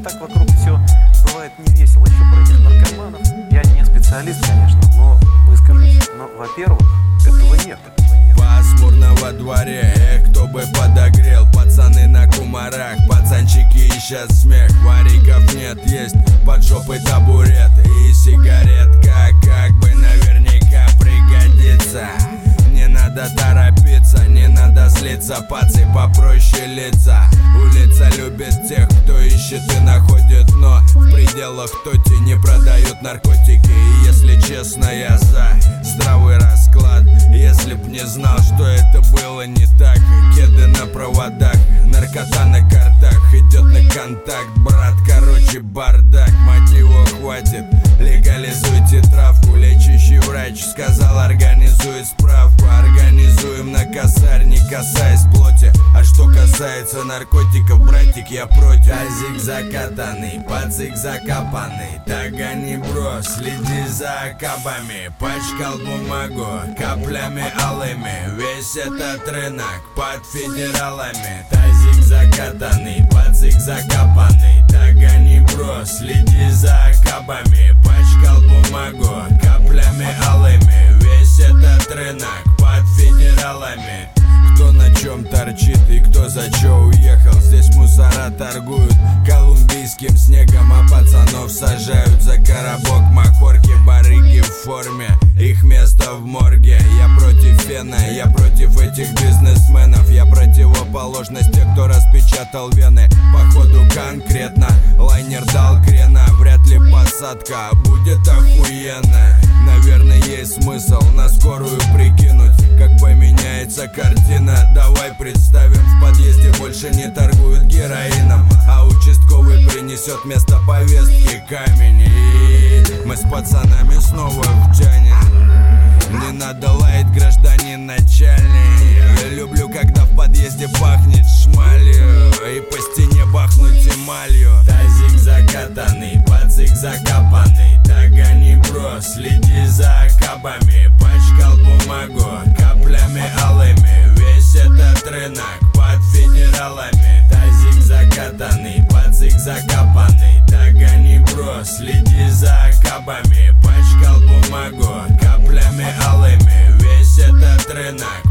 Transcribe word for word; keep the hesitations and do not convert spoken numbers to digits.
так вокруг все бывает не весело. Еще про этих наркоманов. Я не специалист, конечно, но выскажусь. Но, во-первых, этого нет. Пасмурно во дворе, эх, кто бы подогрел. Пацаны на кумарах, пацанчики ищут смех. Вариков нет, есть под жопой табурет. И сигаретка как бы наверняка пригодится. Не надо торопиться, не надо злиться. Пацы попроще лица. Улица любит тех, кто ищет и находит. Но в пределах тоти не продают наркотики. И если честно, я за здравый расклад. Если б не знал, что это было не так. Кеды на проводах, наркота на картах. Идет на контакт, брат, короче бардак. Мотива хватит, легализуйте травку. Лечащий врач сказал, организует справку. Организуем на косарь, не касаясь плоти. А что касается наркотиков, братик, я против. Тазик закатанный, пацик закопанный. Так гони, бро, следи за акабами. Пачкал бумагу каплями алыми. Весь этот рынок под федералами. Тазик закатанный, пацик закопанный. Так гони, бро, следи за акабами. Пачкал бумагу каплями алыми. Весь этот рынок под федералами. Кто на чем торчит и кто за чё уехал. Здесь мусора торгуют колумбийским снегом, а пацанов сажают за коробок махорки. Барыги в форме, их место в морге. Я против фена, я против этих бизнесменов. Я противоположность тех, кто распечатал вены. Походу конкретно лайнер дал крена. Вряд ли посадка будет охуенная. Наверное, есть смысл на скорую прикинуть, как поменяется картина. Давай представим, в подъезде больше не торгуют героином, а участковый принесет вместо повестки камень. И мы с пацанами снова в тяне. Не надо лаять, гражданин начальник. Я люблю, когда в подъезде пахнет шмалью и по стене бахнуть эмалью. Тазик закатанный, пацик закопанный. Так гони, бро, следи за акабами. Пачкал бумагу каплями алыми. Весь этот рынок под федералами. Тазик закатанный, пацик закопанный. Так гони, бро, следи за акабами. Пачкал бумагу каплями алыми. Весь этот рынок